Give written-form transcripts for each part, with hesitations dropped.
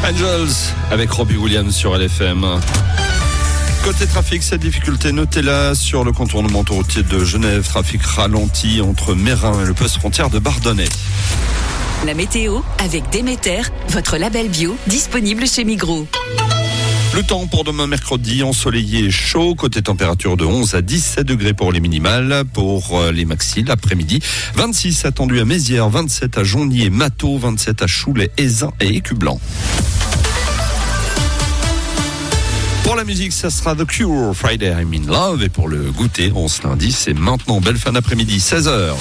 Angels avec Robbie Williams sur LFM. Côté trafic, cette difficulté, notez-la sur le contournement autoroutier de Genève. Trafic ralenti entre Mérin et le poste frontière de Bardonnay. La météo avec Déméter, votre label bio, disponible chez Migros. Le temps pour demain mercredi, ensoleillé et chaud. Côté température de 11 à 17 degrés pour les minimales. Pour les maxis, l'après-midi, 26 attendu à Mézières, 27 à Jonny et Mathaux, 27 à Choulais, Aisin et Écublanc. Pour la musique, ça sera The Cure, Friday I'm in Love. Et pour le goûter, on se lundi, c'est maintenant. Belle fin d'après-midi, 16h.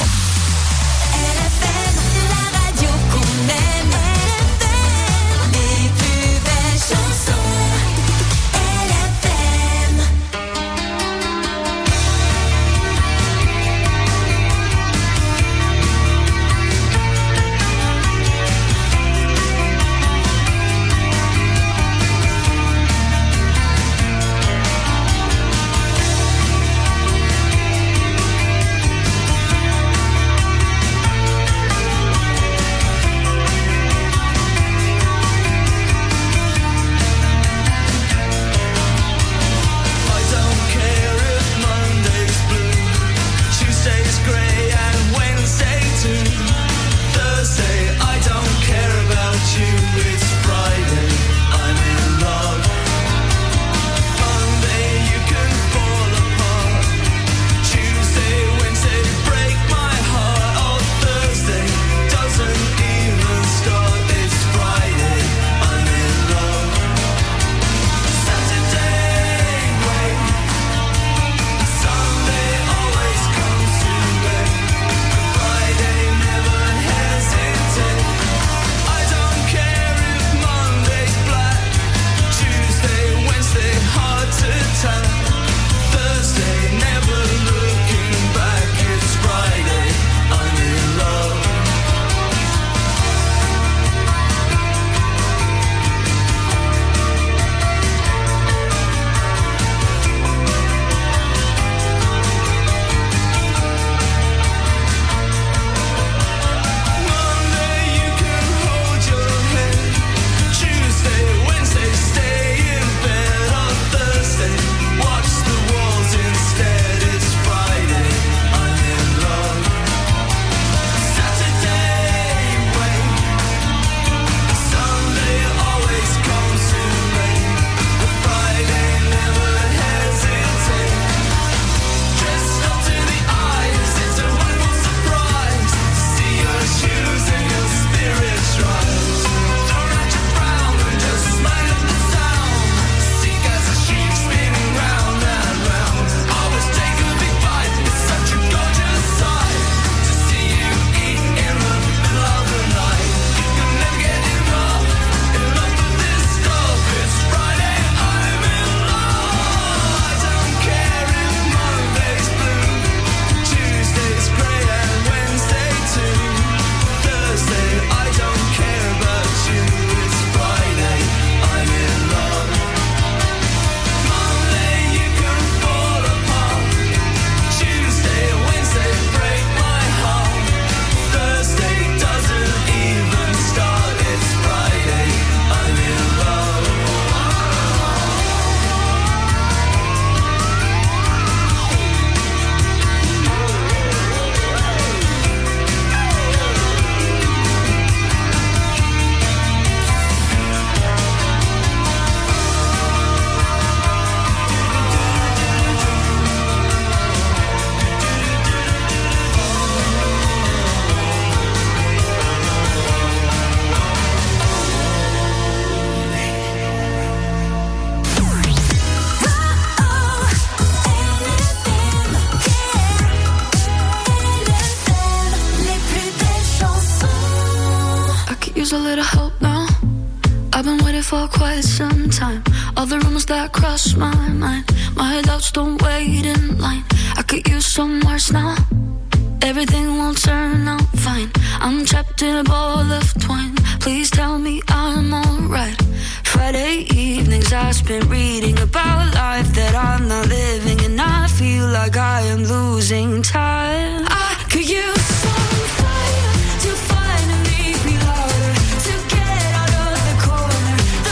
use a little help now. I've been waiting for quite some time. All the rumors that cross my mind, my doubts don't wait in line. I could use some words now. Everything won't turn out fine. I'm trapped in a ball of twine. Please tell me I'm alright. Friday evenings I spent reading about life that I'm not living, and I feel like I am losing time. I could use some fire to find and make me louder, to get out of the corner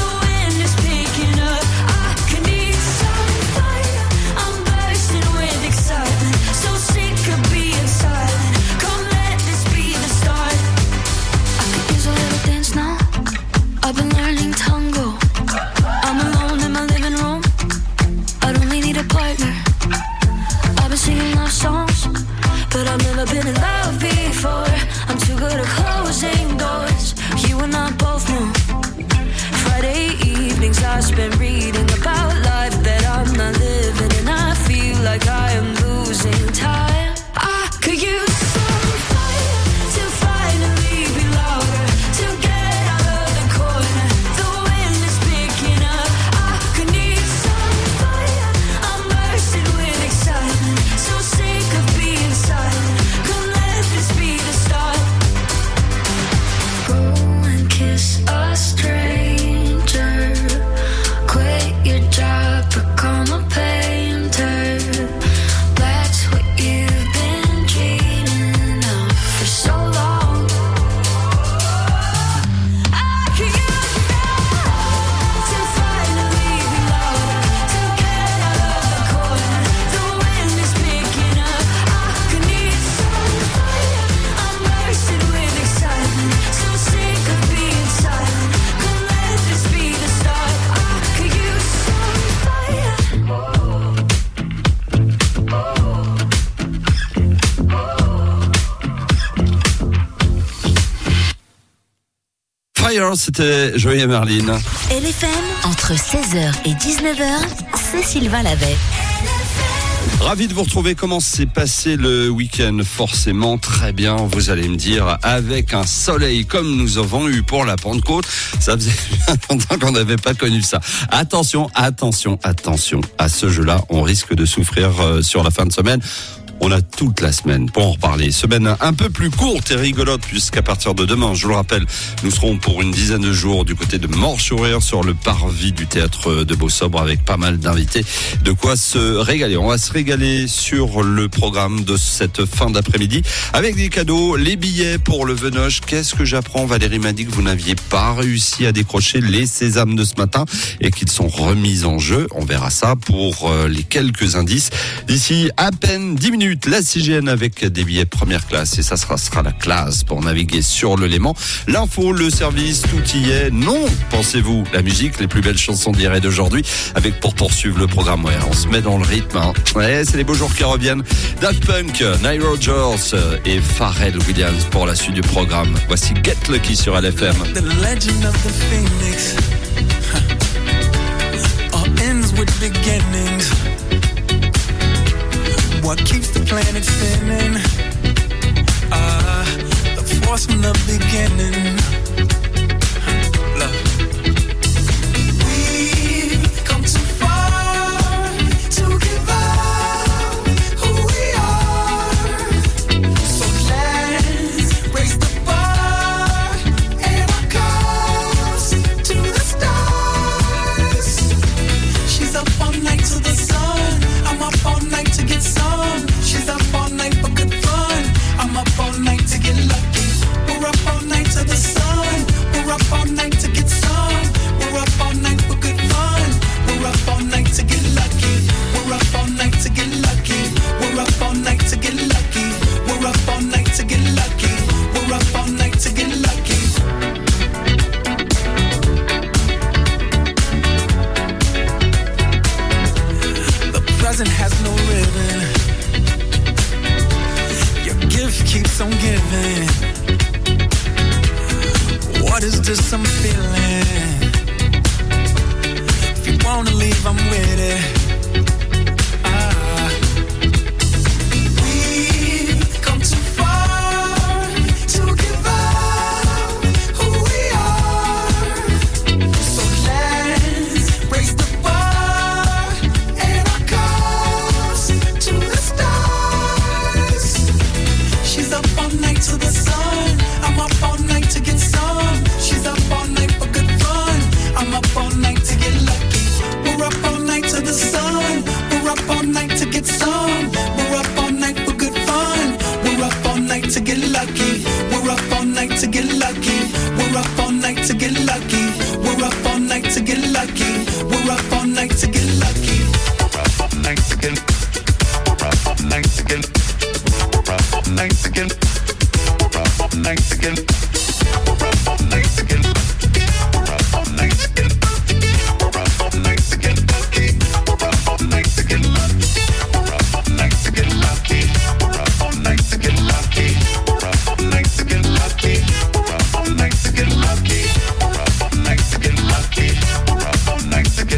been reading about life that I'm not living, and I feel like I am losing time. I could use some fire to finally be louder, to get out of the corner. The wind is picking up. I could need some fire. I'm bursting with excitement, so sick of being silent. Come let this be the start. Go and kiss a stranger. Quit your job, become a painter. That's what you've been dreaming of for so long. I could use that to finally be louder, to get out of the corner. The wind is picking up. I could need some fire. I'm bursting with excitement, so sick of being silent. Come let this be the start. I could use some fire. Fire, c'était Joey et Merlin. LFM, entre 16h et 19h, c'est Sylvain Lavey. Ravi de vous retrouver. Comment s'est passé le week-end? Forcément très bien, vous allez me dire, avec un soleil comme nous avons eu pour la Pentecôte. Ça faisait longtemps qu'on n'avait pas connu ça. Attention à ce jeu-là, on risque de souffrir sur la fin de semaine. On a toute la semaine pour en reparler. Semaine un peu plus courte et rigolote, puisqu'à partir de demain, je vous le rappelle, nous serons pour une dizaine de jours du côté de Morche-sur-Rire sur le parvis du théâtre de Beau-Sobre avec pas mal d'invités. De quoi se régaler. On va se régaler sur le programme de cette fin d'après-midi avec des cadeaux, les billets pour le Venoche. Qu'est-ce que j'apprends? Valérie m'a dit que vous n'aviez pas réussi à décrocher les sésames de ce matin et qu'ils sont remis en jeu. On verra ça pour les quelques indices. D'ici à peine 10 minutes. La CGN avec des billets première classe et ça sera la classe pour naviguer sur le Léman. L'info, le service, tout y est. Non, pensez-vous, la musique, les plus belles chansons d'hier et d'aujourd'hui avec pour poursuivre le programme. Ouais, on se met dans le rythme. Hein. Ouais, c'est les beaux jours qui reviennent. Daft Punk, Nile Rodgers et Pharrell Williams pour la suite du programme. Voici Get Lucky sur LFM. The legend of the Phoenix all ends with beginnings. What keeps the planet spinning? The force from the beginning. Love. We've come too far to give up who we are. So let's raise the bar and our cups to the stars. She's up all night to the sun. I'm up all night to get some. She's up all night for good fun. I'm up all night to get lucky. We're up all night to the sun. We're up all night to get some. We're up all night for good fun. We're up all night to get lucky. We're up all night to get lucky. We're up all night to get lucky. We're up all night to get lucky. We're up all night to get lucky. The present has no ribbon. Gift keeps on giving. What is this I'm feeling? If you wanna leave, I'm with it. We've come too far to give up who we are. So let's raise the bar and our cups to the stars. She's up all night to the sun. I'm up all night to get some. She's up all night for good fun. I'm up all night to get lucky. We're up all night to the sun. We're up all night to get some. We're up all night for good fun. We're up all night to get lucky. We're up all night to get lucky. We're up all night to get lucky. We're up all night to get lucky. We're up all night to get lucky. We're up all night to get. We're up all night to get. We're up all night to get. We're up all night to get. We're up all night to get. We're up all night to get. We're up all night to get lucky. We're up all night to get lucky. We're up all night to get lucky. We're up all night to get lucky. We're up all night to get lucky. We're up all night to get lucky. We're up all night to get lucky. We're up all night to get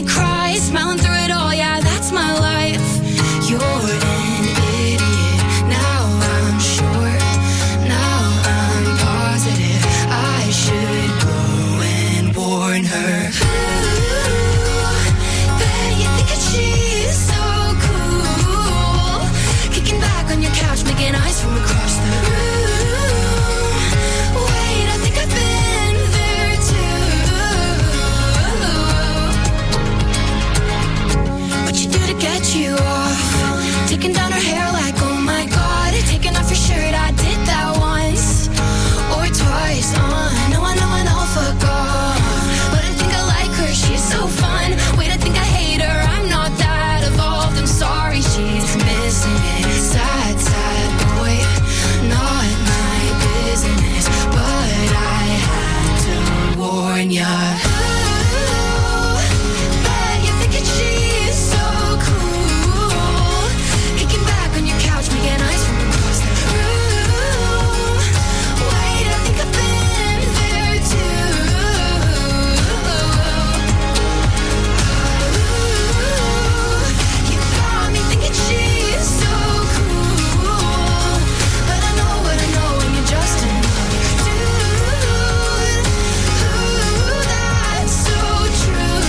me cry, smiling through it all, yeah, that's my life. You're an idiot, now I'm sure, now I'm positive, I should go and warn her. Ooh, bet you think that she's so cool, kicking back on your couch, making eyes from across the room. Wait, I think I've been there too. What you do to get you off? Taking down her hair like, oh my god. Taking off your shirt, I did that once or twice. I know, fuck off. But I think I like her, she's so fun. Wait, I think I hate her, I'm not that evolved. I'm sorry, she's missing it. Sad, sad boy, not my business. But I had to warn ya. Ooh, bet you think that she's so cool, kicking back on your couch, making eyes from across the room. Wait, I think I've been there too. You got me thinking she's so cool, but I know what I know, and you're just another dude. Ooh, that's so true.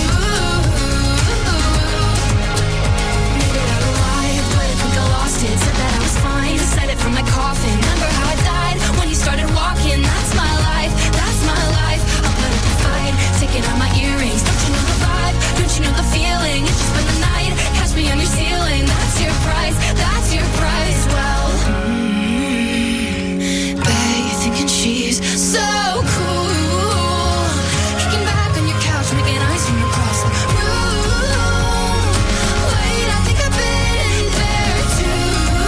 Made it out alive, but I think I lost it. Said that I was fine, said it from my coffin. Remember how I died when you started walking? That's my life, that's my life. I'll put up a fight, taking out my earrings. Don't you know the vibe? Don't you know the feeling? It's just spend the night, catch me on your ceiling. That's your price, that's your price. Well, bet you're thinking she's so cool, kicking back on your couch, making eyes from across the room. Wait, I think I've been there too.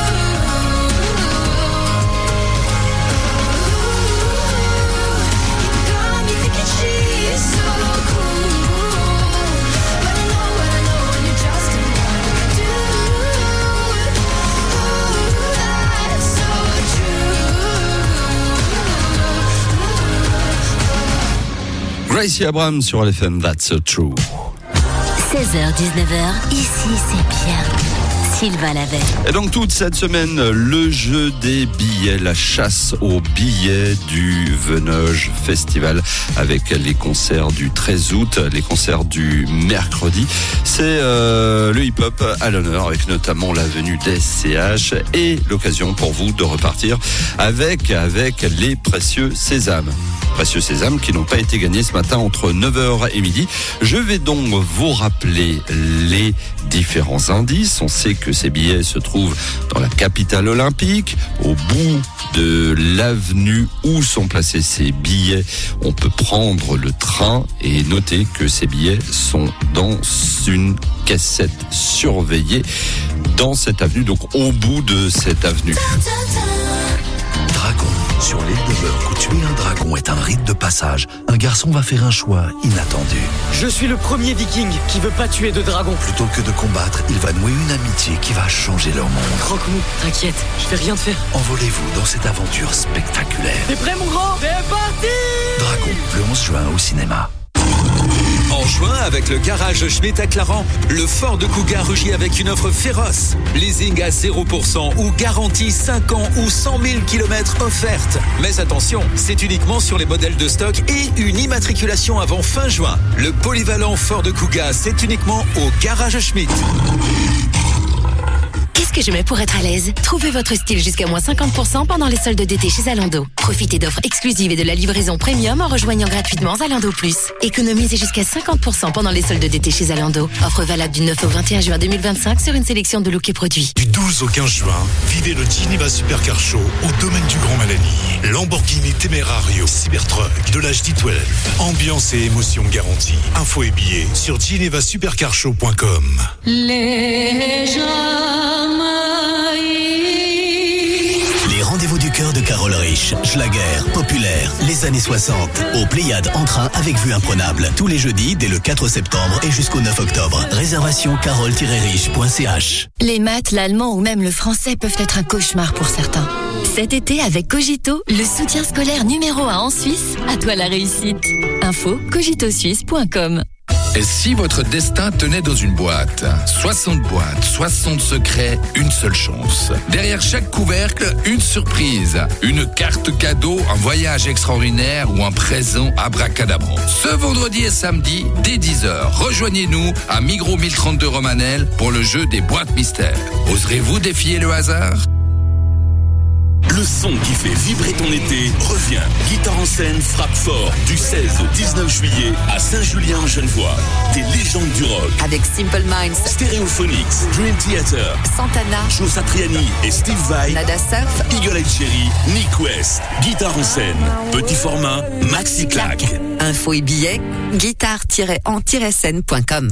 You got me thinking she's so cool, but I know what I know, and you're just another dude. Ooh, that's so true. Gracie Abrams sur LFM, That's So True. 16h-19h, ici c'est bien. Sylvain Lavey. Et donc toute cette semaine, le jeu des billets, la chasse aux billets du Venoge Festival avec les concerts du 13 août, les concerts du mercredi. C'est le hip-hop à l'honneur avec notamment la venue des SCH et l'occasion pour vous de repartir avec les précieux sésames. Précieux sésames qui n'ont pas été gagnés ce matin entre 9h et midi. Je vais donc vous rappeler les différents indices. On sait que ces billets se trouvent dans la capitale olympique, au bout de l'avenue où sont placés ces billets. On peut prendre le train et noter que ces billets sont dans une cassette surveillée dans cette avenue, donc au bout de cette avenue. Dragon. Sur l'île de Burke, où tuer un dragon est un rite de passage, un garçon va faire un choix inattendu. Je suis le premier viking qui veut pas tuer de dragon. Plutôt que de combattre, il va nouer une amitié qui va changer leur monde. Croque-mou, t'inquiète, je vais rien te faire. Envolez-vous dans cette aventure spectaculaire. T'es prêt mon grand? C'est parti! Dragon, le 11 juin au cinéma. En juin, avec le garage Schmitt à Claren, le Ford Kuga rugit avec une offre féroce. Leasing à 0% ou garantie 5 ans ou 100 000 km offerte. Mais attention, c'est uniquement sur les modèles de stock et une immatriculation avant fin juin. Le polyvalent Ford Kuga, c'est uniquement au garage Schmitt. Qu'est-ce que je mets pour être à l'aise? Trouvez votre style jusqu'à moins 50% pendant les soldes d'été chez Zalando. Profitez d'offres exclusives et de la livraison premium en rejoignant gratuitement Zalando Plus. Économisez jusqu'à 50% pendant les soldes d'été chez Zalando. Offre valable du 9 au 21 juin 2025 sur une sélection de looks et produits. Du 12 au 15 juin, vivez le Geneva Supercar Show au domaine du Grand Malani. Lamborghini Temerario Cybertruck de l'âge D12. Ambiance et émotion garantie. Infos et billets sur genevasupercarshow.com. Les Les rendez-vous du cœur de Carole Rich, Schlager, Populaire, les années 60, au Pléiade en train avec vue imprenable. Tous les jeudis dès le 4 septembre et jusqu'au 9 octobre. Réservation carole-rich.ch. Les maths, l'allemand ou même le français peuvent être un cauchemar pour certains. Cet été, avec Cogito, le soutien scolaire numéro 1 en Suisse, à toi la réussite. Info cogitosuisse.com. Et si votre destin tenait dans une boîte? 60 boîtes, 60 secrets, une seule chance. Derrière chaque couvercle, une surprise. Une carte cadeau, un voyage extraordinaire ou un présent abracadabrant. Ce vendredi et samedi, dès 10h, rejoignez-nous à Migros 1032 Romanel pour le jeu des boîtes mystères. Oserez-vous défier le hasard? Le son qui fait vibrer ton été revient. Guitare en scène frappe fort du 16 au 19 juillet à Saint-Julien-en-Genevois. Des légendes du rock. Avec Simple Minds, Stereophonics, Dream Theater, Santana, Joe Satriani et Steve Vai, Nada Surf, Eagle Eye Cherry, Nick West. Guitare en scène, petit format, maxi claque. Info et billets, guitare-en-scène.com.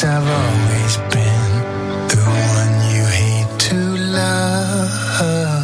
I've always been the one you hate to love.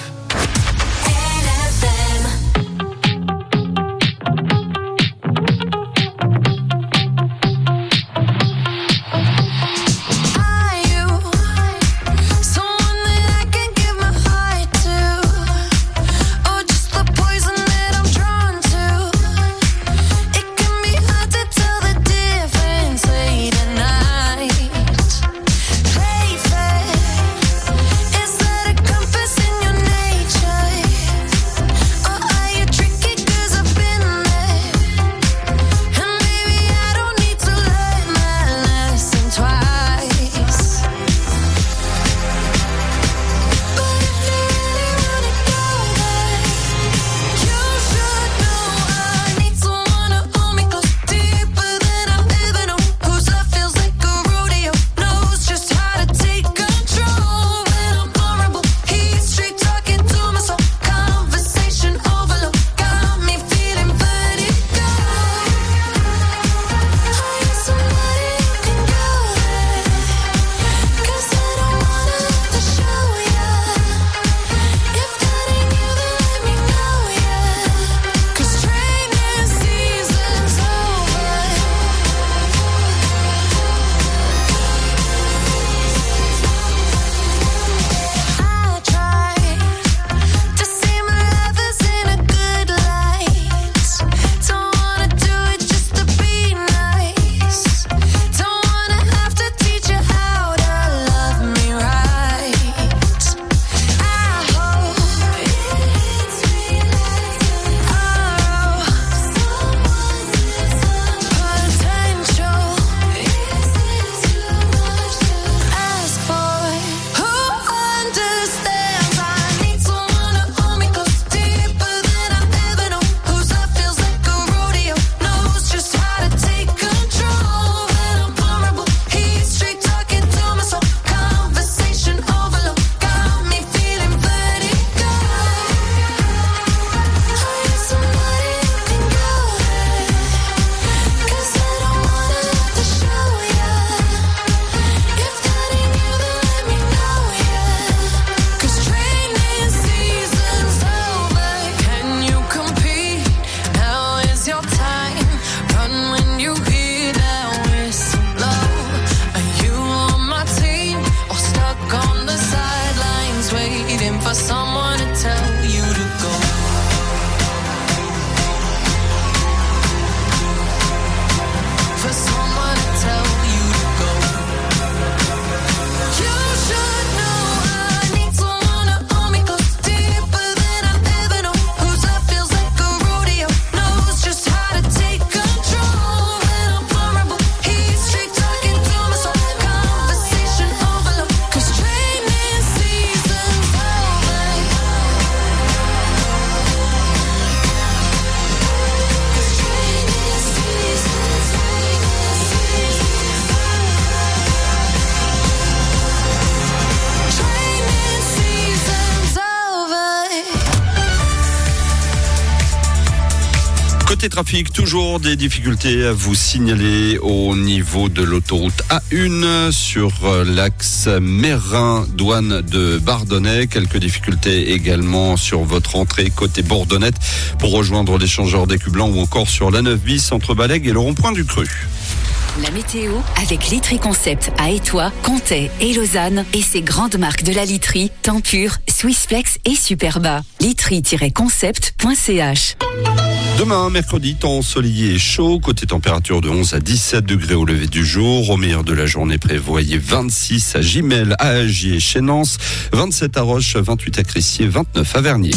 Côté trafic, toujours des difficultés à vous signaler au niveau de l'autoroute A1 sur l'axe Mérin-Douane de Bardonnay. Quelques difficultés également sur votre entrée côté Bourdonnette pour rejoindre l'échangeur d'Écu Blanc ou encore sur la 9 bis entre Balègue et le rond-point du Cru. La météo avec Litry Concept à Étoile, Comté et Lausanne et ses grandes marques de la literie, Tempur, Swissflex et Superba. litry-concept.ch. Demain, mercredi, temps ensoleillé et chaud. Côté température de 11 à 17 degrés au lever du jour. Au meilleur de la journée, prévoyez 26 à Gimel, à Agier, chez Nance, 27 à Roche, 28 à Crissier, 29 à Vernier.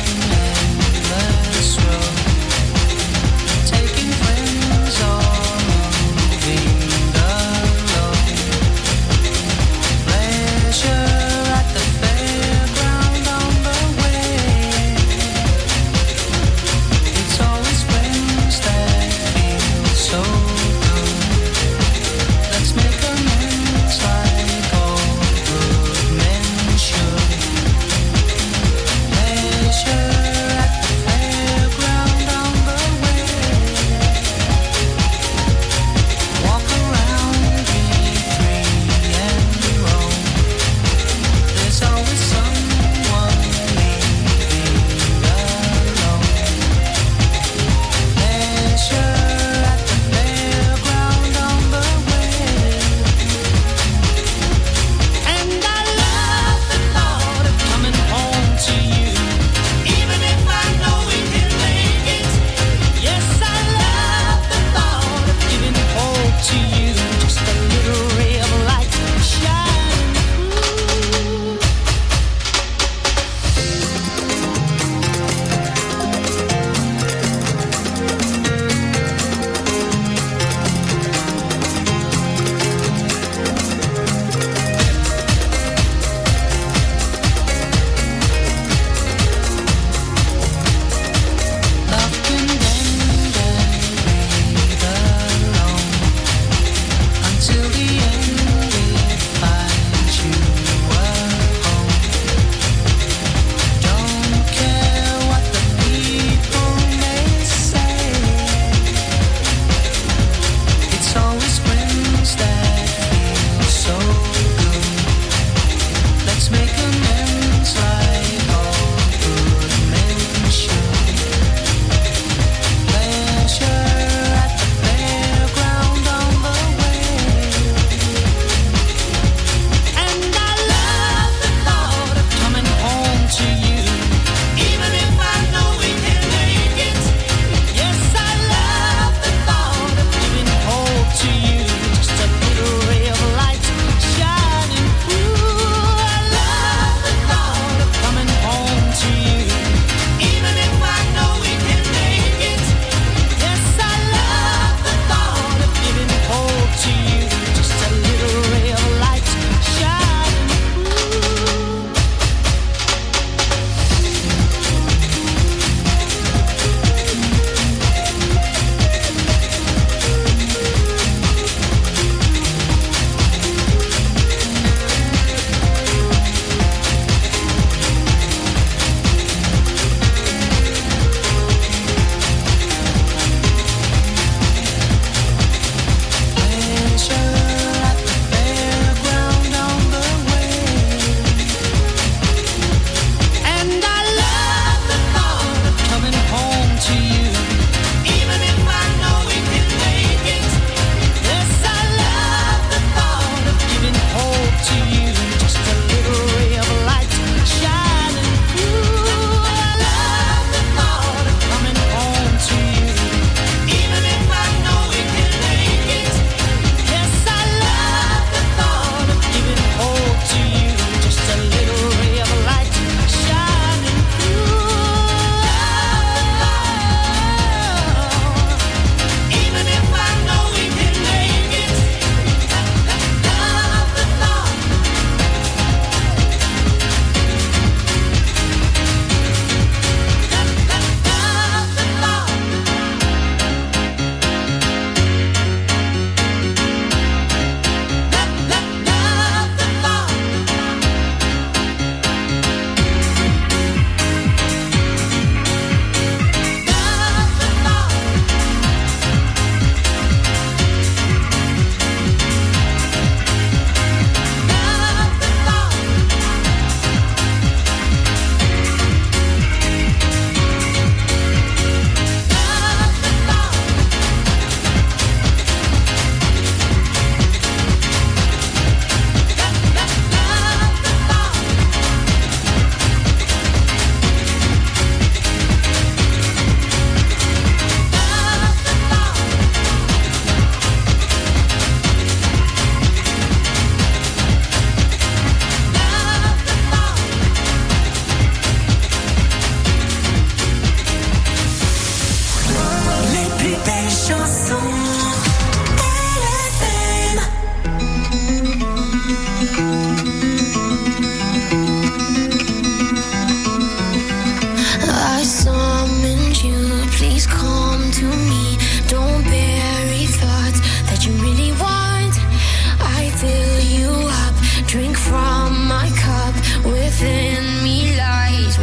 Taking friends on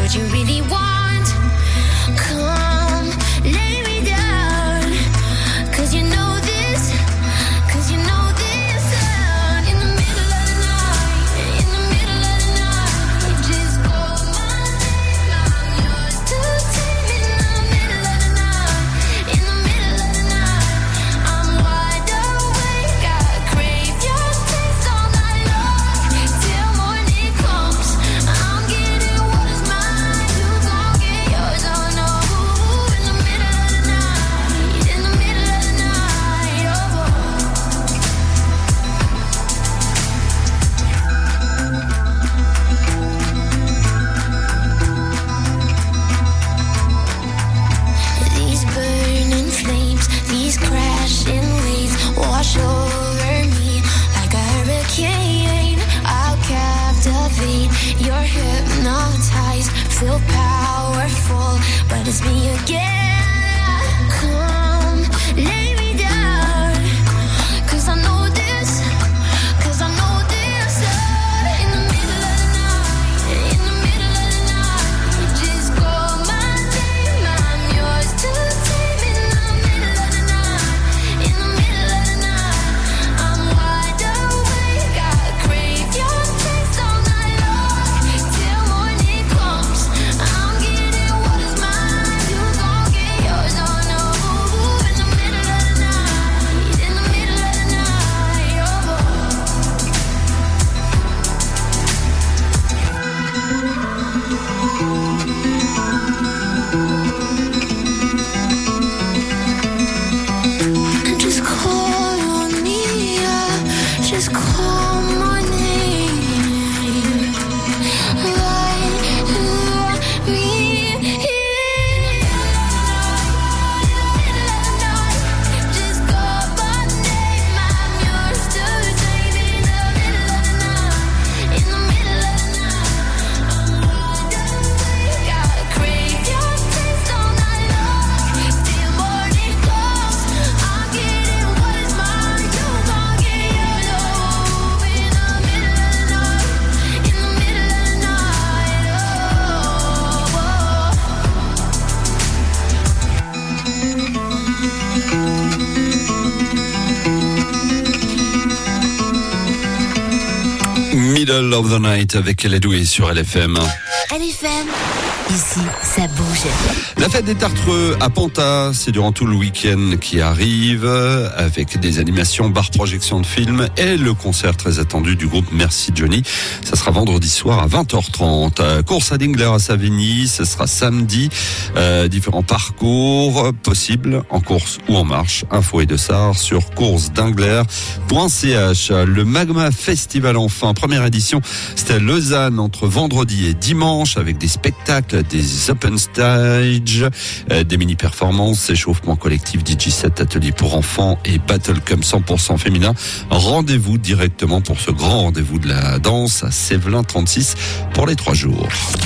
what you really want. Come, lay me down, 'cause you know this, 'cause you know this. In the middle of the night, in the middle of the night, just call my name, I'm yours to take. In the middle of the night, in the middle of the night, I'm wide awake, I crave your taste all night long, till morning comes. I'm getting what is mine, you gon' get yours, oh no. In the middle of the night, in the middle of the night, oh. These burning flames, these crashing waves wash over me like a hurricane. I'll captivate, you're hypnotized, feel powerful, but it's me again. Come, lay me down, 'cause I know this, 'cause I know this. In the middle of the night, in the middle of the night, just call my name, I'm yours to take. In the middle of the night, in the middle of the night, I'm wide awake, I crave your taste all night long, till morning comes. I'm getting what is mine, you gon' get yours, oh no. In the middle of the night, in the middle of the night, oh. Just call on me, just call my name, let me in. Just call my name, I'm yours to take. In the middle of the night, in the middle of the night, I'm wide awake, I crave your taste all night long, till morning comes. I'm getting what is mine, you gon' get yours, oh. In the middle of the night, in the middle of the night, Middle of the Night avec Eledoué sur LFM. LFM, ici, ça bouge. La fête des Tartreux à Ponta, c'est durant tout le week-end qui arrive, avec des animations, bar projection de films et le concert très attendu du groupe Merci Johnny. Ça sera vendredi soir à 20h30. Course à Dingler à Savigny, ce sera samedi. Différents parcours possibles en course ou en marche. Info et dossard sur coursesdingler.ch. Le Magma Festival enfin, première édition, c'était à Lausanne entre vendredi et dimanche avec des spectacles, des open stage, des mini-performances, échauffement collectif, DJ set, atelier pour enfants et battle comme 100% féminin. Rendez-vous directement pour ce grand rendez-vous de la danse à Sévelin 36 pour les 3 jours.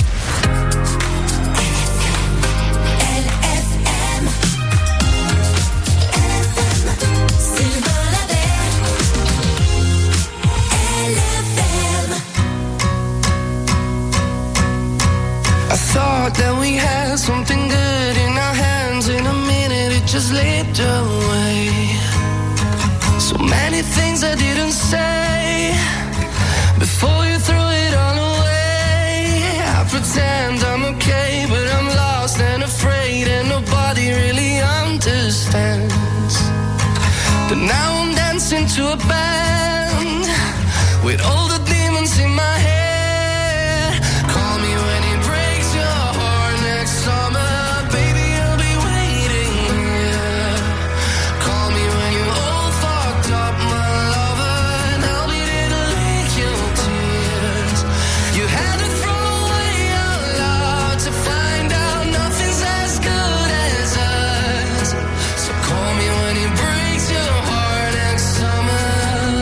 I thought that we had something good in our hands. In a minute it just slipped away. So many things I didn't say before you threw it all away. I pretend I'm okay, but I'm lost and afraid, and nobody really understands. But now I'm dancing to a band with all the demons in my head. Call me when it breaks your heart next summer, baby, I'll be waiting here. Call me when you all fucked up, my lover, and I'll be there to lick your tears. You had to throw away your love to find out nothing's as good as us. So call me when it breaks your heart next summer.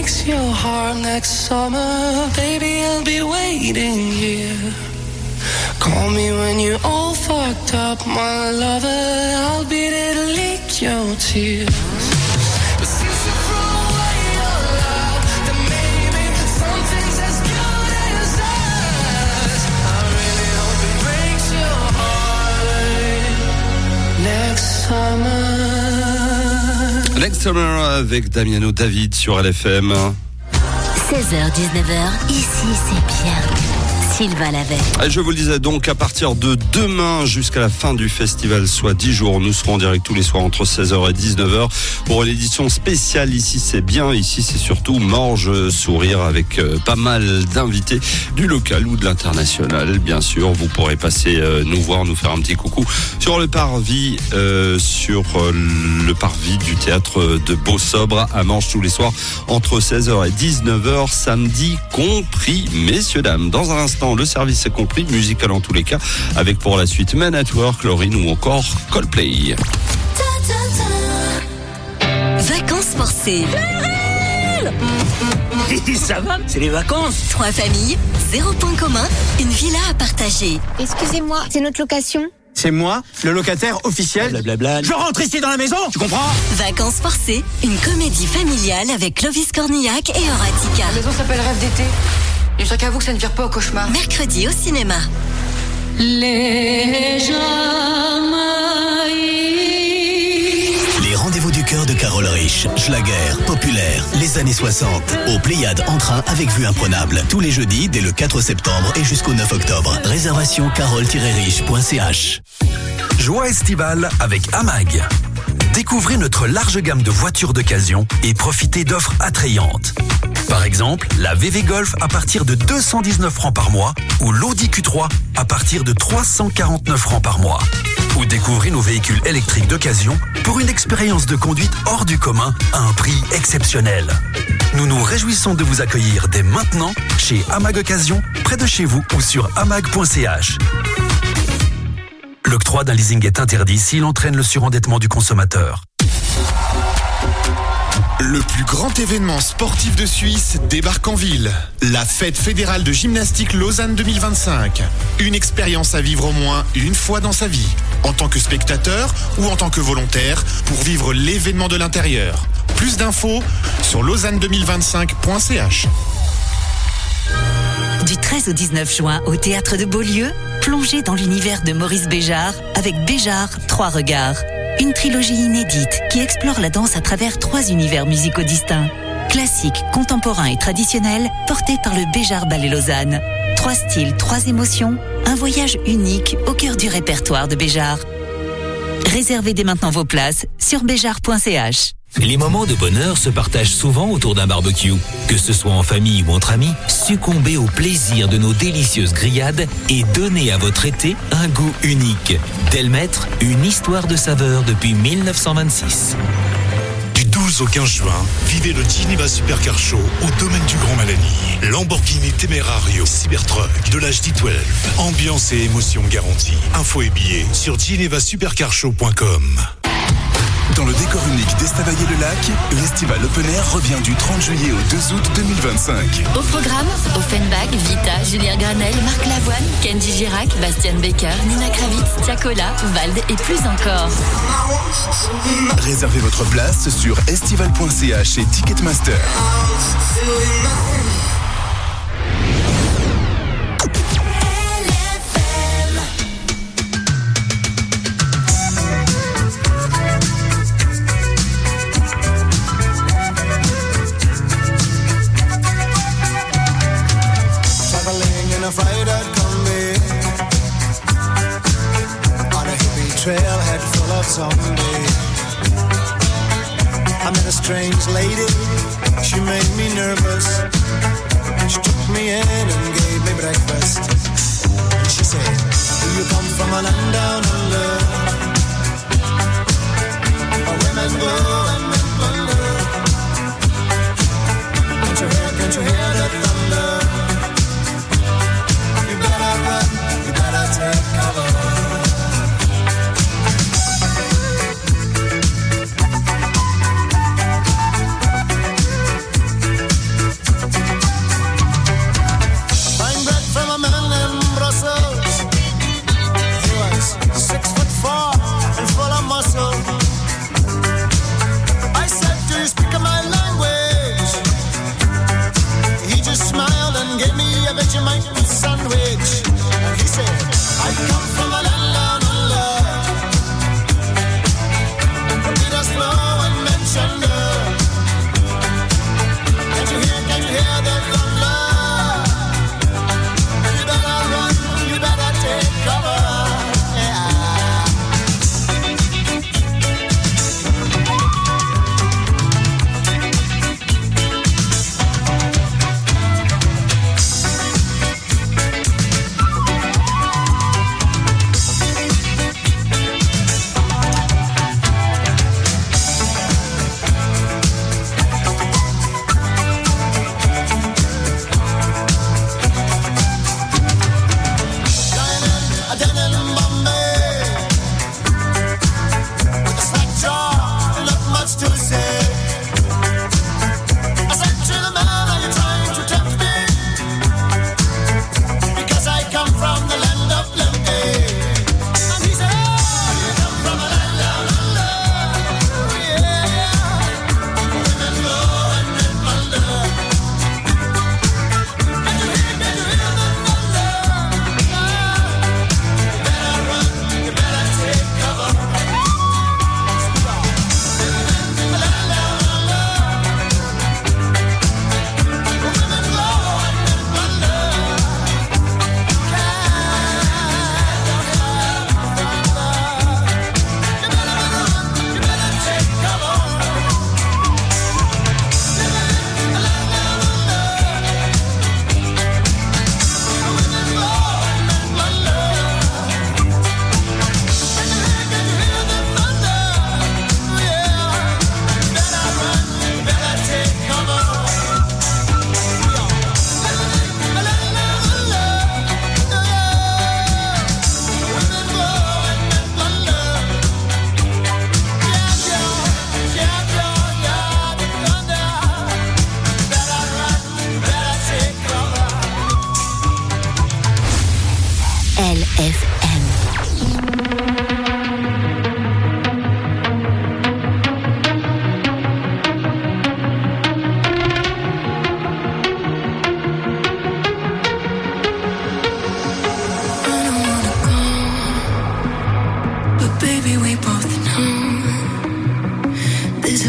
breaks your heart next summer, baby, I'll be waiting here. Call me when you're all fucked up, my lover, I'll be there to lick your tears. But since you threw away your love, then maybe something's as good as us. I really hope it breaks your heart next summer. Next Summer avec Damiano David sur LFM. 16h-19h, ici c'est bien. Sylvain Lavey. Je vous le disais donc, à partir de demain jusqu'à la fin du festival, soit 10 jours, nous serons en direct tous les soirs entre 16h et 19h pour l'édition spéciale. Ici c'est bien, ici c'est surtout Morge Sourire avec pas mal d'invités du local ou de l'international. Bien sûr, vous pourrez passer nous voir, nous faire un petit coucou sur le parvis, du théâtre de Beau-Sobre à Morges tous les soirs entre 16h et 19h, samedi compris, messieurs, dames. Dans un instant, le service est compris, musical en tous les cas, avec pour la suite Men at Work, Lauryn ou encore Coldplay. Vacances forcées. Ça va, c'est les vacances. 3 familles, 0 point commun, une villa à partager. Excusez-moi, c'est notre location ? C'est moi, le locataire officiel. Blablabla. Je rentre ici dans la maison, tu comprends ? Vacances forcées, une comédie familiale avec Clovis Cornillac et Horatica. La maison s'appelle Rêve d'été. Je sais qu'à vous que ça ne vire pas au cauchemar. Mercredi au cinéma. Les rendez-vous du cœur de Carole Rich, Schlager, Populaire, les années 60. Au Pléiade en train avec vue imprenable. Tous les jeudis dès le 4 septembre et jusqu'au 9 octobre. Réservation carole-rich.ch. Joie estivale avec AMAG. Découvrez notre large gamme de voitures d'occasion et profitez d'offres attrayantes. Par exemple, la VV Golf à partir de 219 francs par mois ou l'Audi Q3 à partir de 349 francs par mois. Ou découvrez nos véhicules électriques d'occasion pour une expérience de conduite hors du commun à un prix exceptionnel. Nous nous réjouissons de vous accueillir dès maintenant chez AMAG Occasion, près de chez vous ou sur amag.ch. L'octroi d'un leasing est interdit s'il entraîne le surendettement du consommateur. Le plus grand événement sportif de Suisse débarque en ville. La fête fédérale de gymnastique Lausanne 2025. Une expérience à vivre au moins une fois dans sa vie, en tant que spectateur ou en tant que volontaire, pour vivre l'événement de l'intérieur. Plus d'infos sur lausanne2025.ch. Du 13 au 19 juin au Théâtre de Beaulieu, plongez dans l'univers de Maurice Béjart avec Béjart, 3 regards. Une trilogie inédite qui explore la danse à travers 3 univers musicaux distincts. Classique, contemporain et traditionnel, porté par le Béjart Ballet Lausanne. 3 styles, 3 émotions, un voyage unique au cœur du répertoire de Béjart. Réservez dès maintenant vos places sur béjart.ch. Les moments de bonheur se partagent souvent autour d'un barbecue. Que ce soit en famille ou entre amis, succombez au plaisir de nos délicieuses grillades et donnez à votre été un goût unique. Delmaître, une histoire de saveur depuis 1926. Du 12 au 15 juin, vivez le Geneva Supercar Show au domaine du Grand Malani. Lamborghini Temerario Cybertruck de l'âge D12. Ambiance et émotion garantie. Infos et billets sur genevasupercarshow.com. Dans le décor unique d'Estavayer-le-Lac, l'Estival Open Air revient du 30 juillet au 2 août 2025. Au programme, Offenbach, Vita, Julien Granel, Marc Lavoine, Kenji Girac, Bastian Becker, Nina Kravitz, Tiakola, Vald et plus encore. Réservez votre place sur estival.ch et Ticketmaster. Trailhead full of zombies. I met a strange lady, she made me nervous. She took me in and gave me breakfast. And she said, do you come from a land down under? Where women go and men plunder. Can't you hear the thunder? You better run, you better take cover.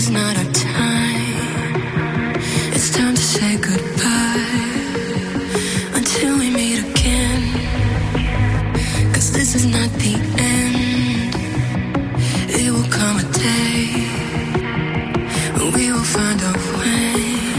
is not our time. It's time to say goodbye until we meet again. 'Cause this is not the end. It will come a day when we will find our way.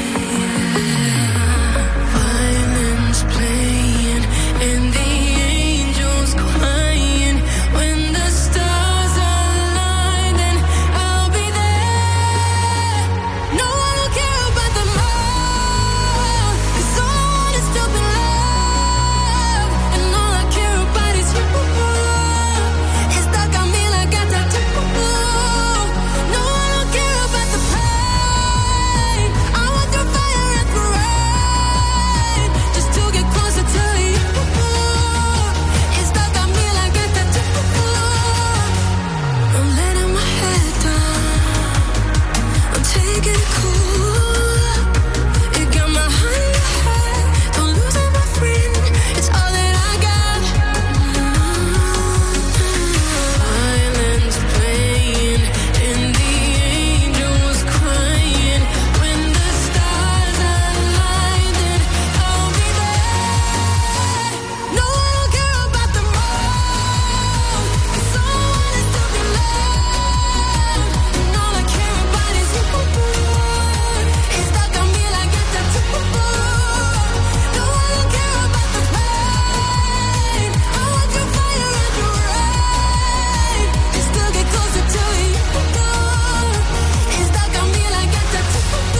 Violins playing and the angels crying. When the stars align, then I'll be there. No one will care about the more, 'cause all I want is to be loved, and all I care about is you. It's stuck on me like a tattoo. No one will care about the pain. I want through fire and through rain, just to get closer to you. It's stuck on me like a tattoo. I'm letting my head down. I'm taking it cool. You got my heart in your head. Don't lose it, my friend. It's all that I got. Violins playing and the angels crying. When the stars align, then I'll be there. No one will care about the more, 'cause all I want is to be loved, and all I care about is you. It's stuck on me like a tattoo. No one will care about the pain. I want your fire and your rain, just to get closer to you. It's stuck on me like a tattoo.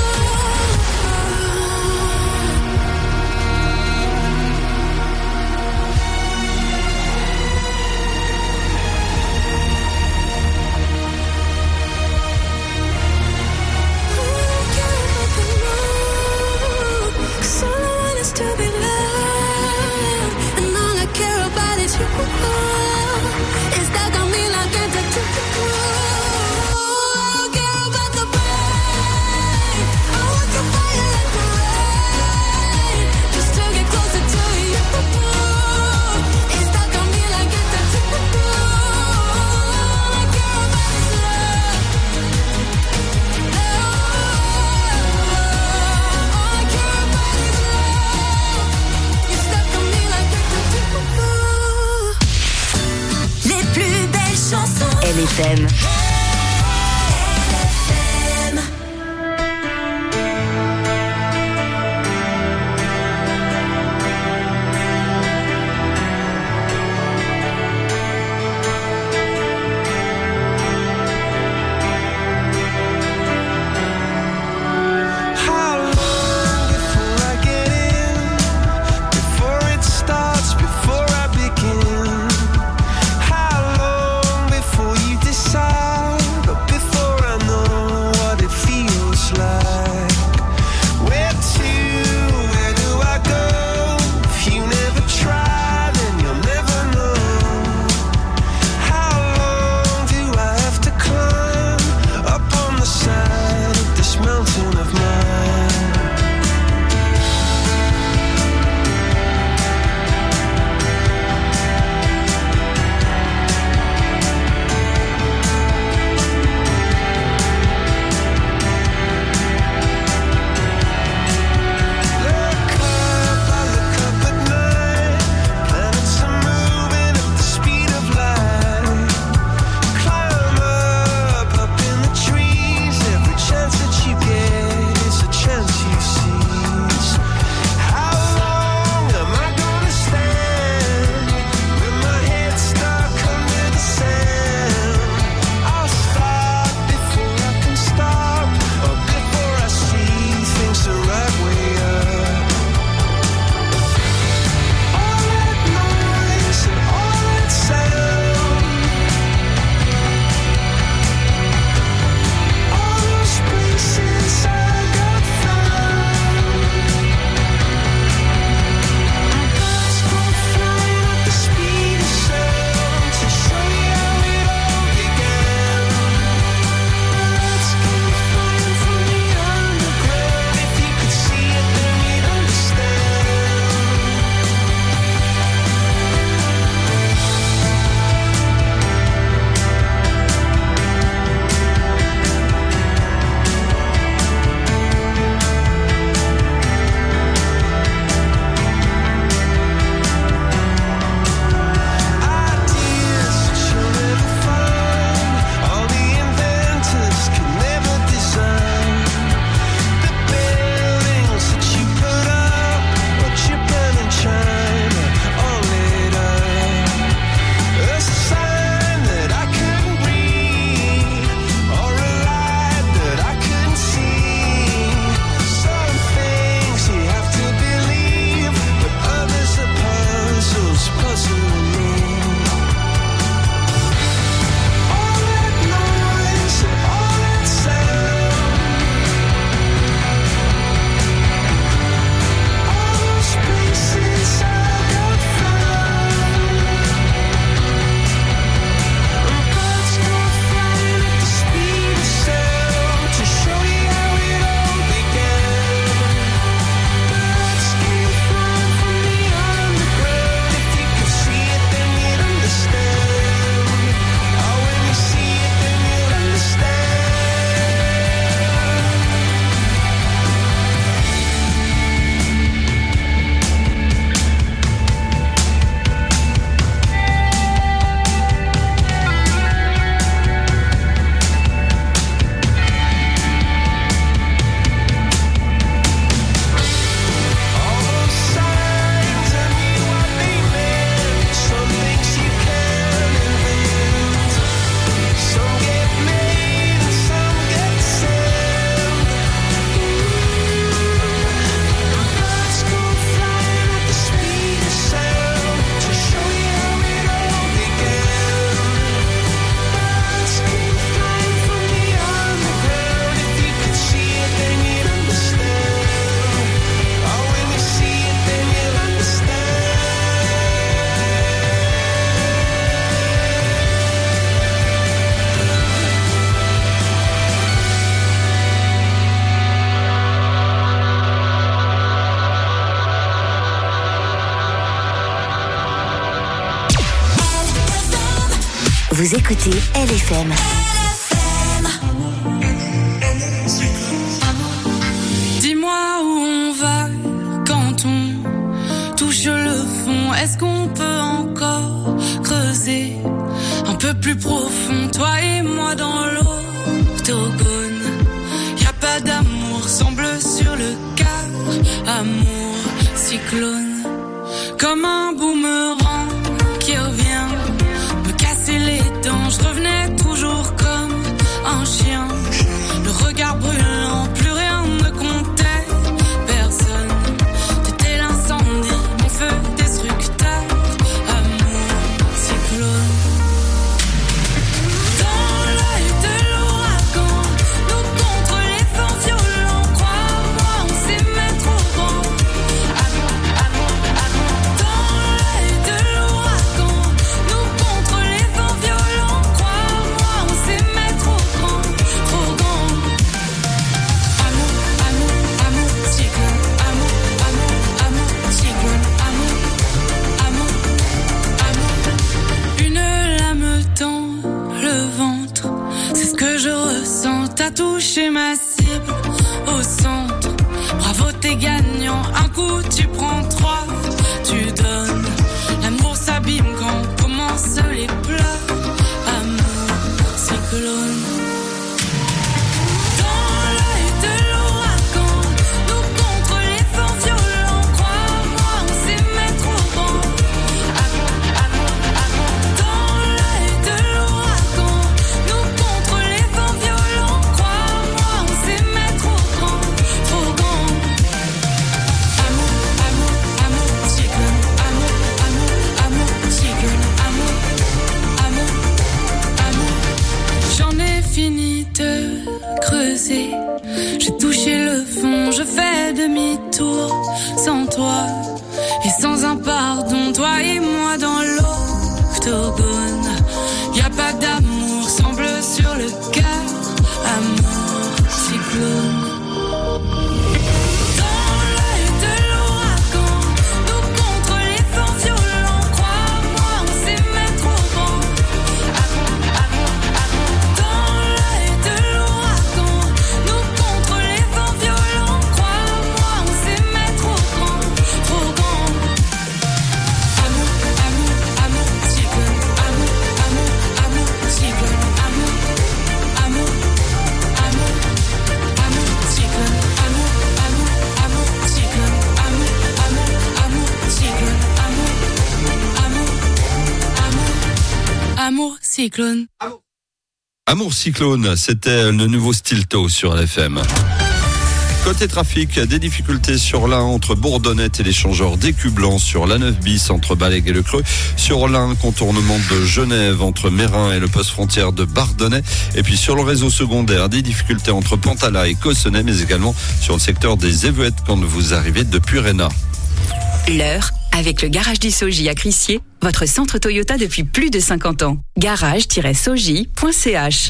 Cause all I want is to be loved, and all I care about is you. It's stuck on me like a tattoo. I don't care about the pain. I want your fire and your rain, just to get closer to you. It's stuck on me like a tattoo. All I care about is love. All I care about is love. You're stuck on me like a tattoo. Les plus belles chansons. LFM. How long before I get in? Before it starts, before I begin? How long before you decide? Vous écoutez LFM. Dis-moi où on va quand on touche le fond. Est-ce qu'on peut encore creuser un peu plus profond, toi et moi dans l'octogone? Y a pas d'amour, semble sur le cœur. Amour, cyclone, comme un boomerang qui revient me casser les dents. Je revenais toujours comme un chien, le regard brûlant, plus rien ne comptait. Personne, t'étais l'incendie, mon feu destructeur. Amour, cyclone. Dans l'œil de l'ouragan, nous contre les vents violents. Crois-moi, on s'aimait trop grand. Amour, amour, amour. Dans l'œil de l'ouragan, nous contre les vents violents. Crois-moi, on s'aimait trop grand, trop grand. Amour, amour, amour, cyclone. Amour, amour, amour, cyclone. Amour, amour, amour. Une lame tend le ventre, c'est ce que je ressens. T'as touché ma cible au centre. Bravo, t'es gagnant. Un coup, tu prends 3, tu donnes. L'amour s'abîme quand commencent les pleurs. Amour, cyclone. Dans l'œil de l'ouragan, nous contre les vents violents. Crois-moi, on s'aimait trop grand. Amour, amour, amour. Dans l'œil de l'ouragan, nous contre les vents violents. Crois-moi, on s'aimait trop grand, trop grand. Amour, amour, amour, cyclone. Amour, amour, amour, cyclone. Amour, amour, amour. J'en ai fini de creuser. J'ai touché le fond, je fais demi-tour sans toi et sans un pardon. Toi et moi dans l'octogone. Y a pas d'amour, semble sur le cœur. Amour, cyclone. Dans l'œil de l'ouragan, nous contre les vents violents. Crois-moi, on s'aimait trop grand. Amour, amour, amour. Dans l'œil de l'ouragan, nous contre les vents violents. Crois-moi, on s'aimait trop grand, trop grand. Amour, amour, amour, cyclone. Amour, amour, amour, cyclone. Amour, amour, amour, amour, cyclone. Amour, amour, amour, cyclone. Amour, amour, amour, cyclone. Amour, amour, amour, amour, cyclone. Amour cyclone, c'était le nouveau Stilto sur LFM. Côté trafic, des difficultés sur l'Ain entre Bourdonnette et l'échangeur d'Écu Blanc, sur l'A9 bis entre Balagues et Le Creux, sur l'Ain, contournement de Genève entre Mérin et le poste frontière de Bardonnay, et puis sur le réseau secondaire, des difficultés entre Pantala et Cossonay, mais également sur le secteur des Éveuettes quand vous arrivez depuis Réna. L'heure, avec le garage du Soji à Crissier, votre centre Toyota depuis plus de 50 ans. garage-soji.ch.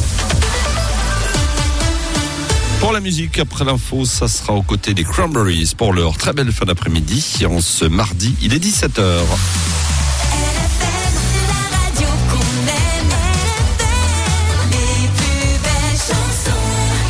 Pour la musique, après l'info, ça sera aux côtés des Cranberries pour leur très belle fin d'après-midi. En ce mardi, il est 17h. Radio qu'on aime, les plus belles chansons.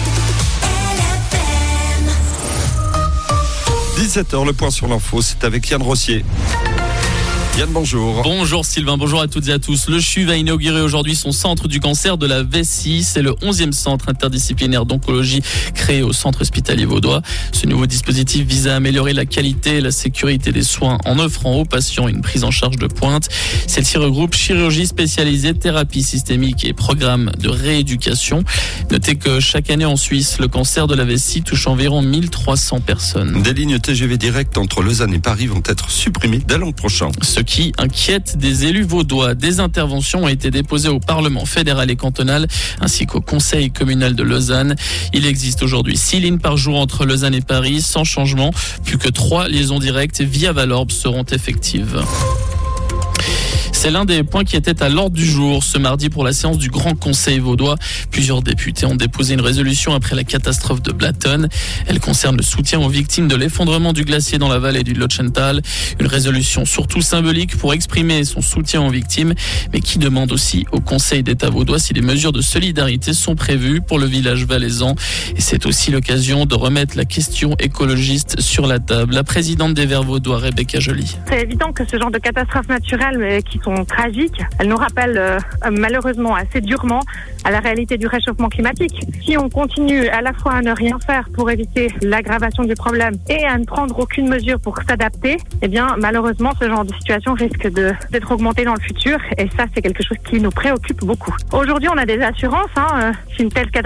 17h, le point sur l'info, c'est avec Yann Rossier. Yann, bonjour. Bonjour Sylvain, bonjour à toutes et à tous. Le CHU va inaugurer aujourd'hui son centre du cancer de la vessie. C'est le 11e centre interdisciplinaire d'oncologie créé au centre hospitalier vaudois. Ce nouveau dispositif vise à améliorer la qualité et la sécurité des soins en offrant aux patients une prise en charge de pointe. Celle-ci regroupe chirurgie spécialisée, thérapie systémique et programme de rééducation. Notez que chaque année en Suisse, le cancer de la vessie touche environ 1300 personnes. Des lignes TGV directes entre Lausanne et Paris vont être supprimées dès l'an prochain. Ce qui inquiète des élus vaudois. Des interventions ont été déposées au Parlement fédéral et cantonal ainsi qu'au Conseil communal de Lausanne. Il existe aujourd'hui 6 lignes par jour entre Lausanne et Paris sans changement. Plus que 3 liaisons directes via Valorbe seront effectives. C'est l'un des points qui était à l'ordre du jour ce mardi pour la séance du Grand Conseil vaudois. Plusieurs députés ont déposé une résolution après la catastrophe de Blatten. Elle concerne le soutien aux victimes de l'effondrement du glacier dans la vallée du Lochental. Une résolution surtout symbolique pour exprimer son soutien aux victimes, mais qui demande aussi au Conseil d'État vaudois si des mesures de solidarité sont prévues pour le village valaisan. Et c'est aussi l'occasion de remettre la question écologiste sur la table. La présidente des Verts vaudois, Rebecca Joly. C'est évident que ce genre de catastrophes naturelles qui sont tragiques, elles nous rappellent malheureusement assez durement à la réalité du réchauffement climatique. Si on continue à la fois à ne rien faire pour éviter l'aggravation du problème et à ne prendre aucune mesure pour s'adapter, eh bien malheureusement ce genre de situation risque d'être augmenté dans le futur et ça c'est quelque chose qui nous préoccupe beaucoup. Aujourd'hui on a des assurances, si une telle catastrophe